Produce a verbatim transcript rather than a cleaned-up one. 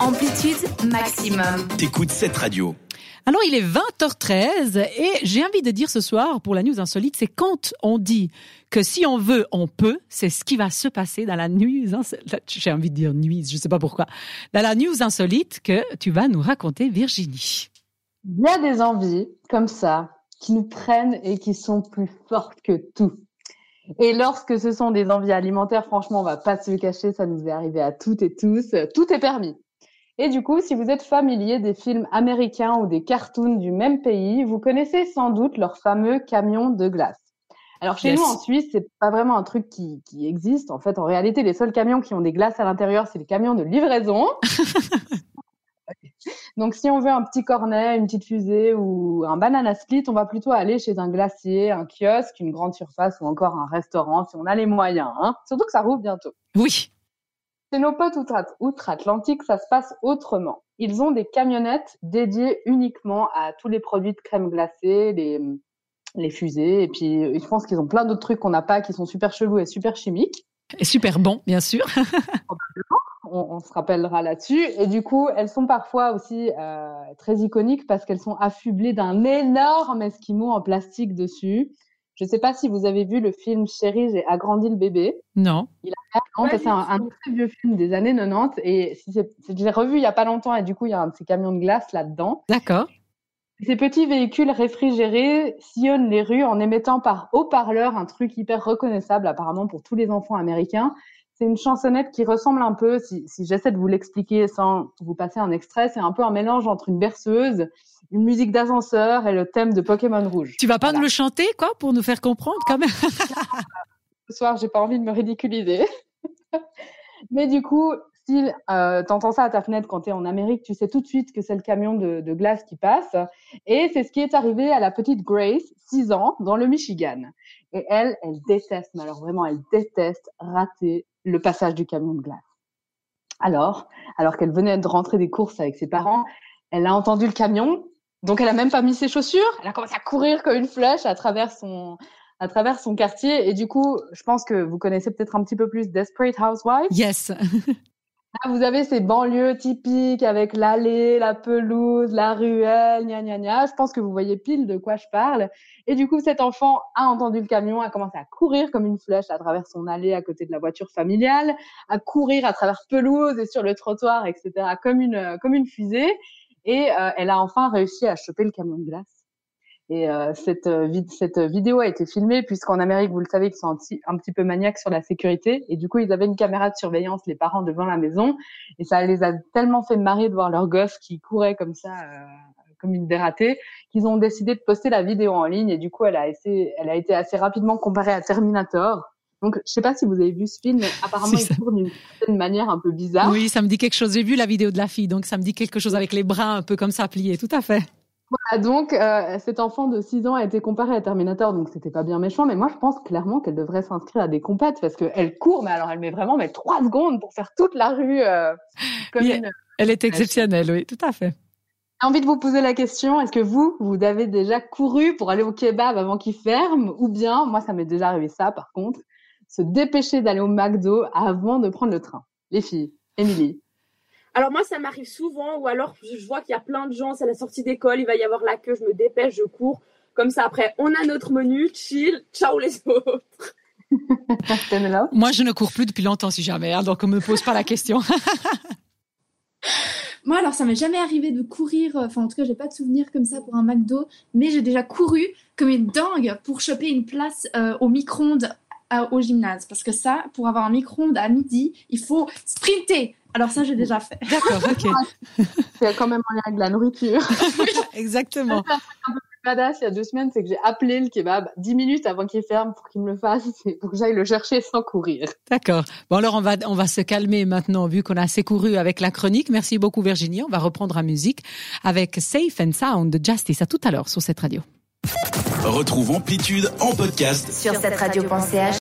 Amplitude maximum. T'écoutes cette radio. Alors, il est vingt heures treize et j'ai envie de dire ce soir, pour la news insolite, c'est quand on dit que si on veut, on peut, c'est ce qui va se passer dans la news insolite. J'ai envie de dire news, je ne sais pas pourquoi. Dans la news insolite que tu vas nous raconter, Virginie. Il y a des envies comme ça qui nous prennent et qui sont plus fortes que tout. Et lorsque ce sont des envies alimentaires, franchement, on va pas se le cacher, ça nous est arrivé à toutes et tous. Tout est permis. Et du coup, si vous êtes familier des films américains ou des cartoons du même pays, vous connaissez sans doute leurs fameux camions de glace. Alors chez yes. nous en Suisse, c'est pas vraiment un truc qui, qui existe. En fait, en réalité, les seuls camions qui ont des glaces à l'intérieur, c'est les camions de livraison. Donc, si on veut un petit cornet, une petite fusée ou un banana split, on va plutôt aller chez un glacier, un kiosque, une grande surface ou encore un restaurant si on a les moyens. Hein. Surtout que ça rouvre bientôt. Oui. Chez nos potes outre-Atlantique, ça se passe autrement. Ils ont des camionnettes dédiées uniquement à tous les produits de crème glacée, les, les fusées. Et puis, je pense qu'ils ont plein d'autres trucs qu'on n'a pas, qui sont super chelous et super chimiques. Et super bons, bien sûr. On, on se rappellera là-dessus. Et du coup, elles sont parfois aussi euh, très iconiques parce qu'elles sont affublées d'un énorme esquimau en plastique dessus. Je ne sais pas si vous avez vu le film Chérie, j'ai agrandi le bébé. Non. Il a ouais, c'est un, un très vieux film des années quatre-vingt-dix et si c'est, je l'ai revu il n'y a pas longtemps et du coup, il y a un de ces camions de glace là-dedans. D'accord. Ces petits véhicules réfrigérés sillonnent les rues en émettant par haut-parleur un truc hyper reconnaissable apparemment pour tous les enfants américains. C'est une chansonnette qui ressemble un peu, si, si j'essaie de vous l'expliquer sans vous passer un extrait, c'est un peu un mélange entre une berceuse, une musique d'ascenseur et le thème de Pokémon Rouge. Tu vas pas voilà. nous le chanter, quoi, pour nous faire comprendre quand même? Ce soir, j'ai pas envie de me ridiculiser. Mais du coup, si euh, t'entends ça à ta fenêtre quand t'es en Amérique, tu sais tout de suite que c'est le camion de, de glace qui passe. Et c'est ce qui est arrivé à la petite Grace, six ans, dans le Michigan. Et elle, elle déteste, mais alors vraiment, elle déteste rater le passage du camion de glace. Alors, alors qu'elle venait de rentrer des courses avec ses parents, elle a entendu le camion, donc elle a même pas mis ses chaussures, elle a commencé à courir comme une flèche à travers son, à travers son quartier, et du coup, je pense que vous connaissez peut-être un petit peu plus Desperate Housewives. Yes. Là, vous avez ces banlieues typiques avec l'allée, la pelouse, la ruelle, gna gna gna. Je pense que vous voyez pile de quoi je parle. Et du coup, cet enfant a entendu le camion, a commencé à courir comme une flèche à travers son allée à côté de la voiture familiale, à courir à travers pelouse et sur le trottoir, et cetera, comme une, comme une fusée. Et euh, elle a enfin réussi à choper le camion de glace. Et euh, cette, euh, vid- cette vidéo a été filmée puisqu'en Amérique, vous le savez, ils sont un petit, un petit peu maniaques sur la sécurité. Et du coup, ils avaient une caméra de surveillance, les parents devant la maison. Et ça les a tellement fait marrer de voir leur gosse qui courait comme ça, euh, comme une dératée, qu'ils ont décidé de poster la vidéo en ligne. Et du coup, elle a été, elle a été assez rapidement comparée à Terminator. Donc, je sais pas si vous avez vu ce film, mais apparemment, il tourne d'une certaine manière un peu bizarre. Oui, ça me dit quelque chose. J'ai vu la vidéo de la fille, donc ça me dit quelque chose avec les bras un peu comme ça pliés. Tout à fait. Voilà, donc euh, cet enfant de six ans a été comparé à Terminator, donc c'était pas bien méchant, mais moi je pense clairement qu'elle devrait s'inscrire à des compètes parce qu'elle court, mais alors elle met vraiment mais trois secondes pour faire toute la rue. Euh, comme oui, une... Elle est exceptionnelle, oui, tout à fait. J'ai envie de vous poser la question, est-ce que vous, vous avez déjà couru pour aller au kebab avant qu'il ferme, ou bien, moi ça m'est déjà arrivé ça par contre, se dépêcher d'aller au McDo avant de prendre le train. Les filles, Émilie. Alors moi, ça m'arrive souvent, ou alors je vois qu'il y a plein de gens, c'est la sortie d'école, il va y avoir la queue, je me dépêche, je cours. Comme ça, après, on a notre menu, chill, ciao les autres. Moi, je ne cours plus depuis longtemps, si jamais, hein, donc on me pose pas la question. Moi, alors, ça m'est jamais arrivé de courir, enfin, en tout cas, j'ai pas de souvenir comme ça pour un McDo, mais j'ai déjà couru comme une dingue pour choper une place euh, au micro-ondes euh, au gymnase. Parce que ça, pour avoir un micro-ondes à midi, il faut sprinter. Alors ça, j'ai déjà fait. D'accord, ok. C'est quand même en lien avec la nourriture. Exactement. Un peu plus badass il y a deux semaines, c'est que j'ai appelé le kebab dix minutes avant qu'il ferme pour qu'il me le fasse, pour que j'aille le chercher sans courir. D'accord. Bon alors on va on va se calmer maintenant vu qu'on a assez couru avec la chronique. Merci beaucoup Virginie. On va reprendre la musique avec Safe and Sound de Justice. À tout à l'heure sur cette radio. Retrouve Amplitude en podcast sur cette radio point c h.